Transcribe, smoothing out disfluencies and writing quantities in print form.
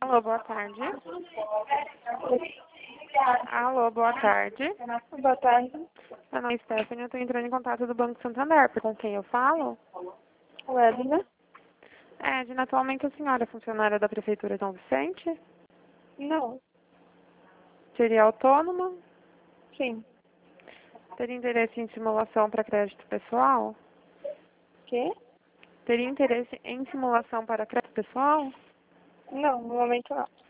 Alô, boa tarde. Alô, boa tarde. Boa tarde. Meu nome é Stephanie, eu estou entrando em contato do Banco Santander. Com quem eu falo? Edna? Edna, atualmente a senhora é funcionária da Prefeitura de São Vicente? Não. Seria autônoma? Sim. Teria interesse em simulação para crédito pessoal? Quê? Teria interesse em simulação para crédito pessoal? Não, no momento não.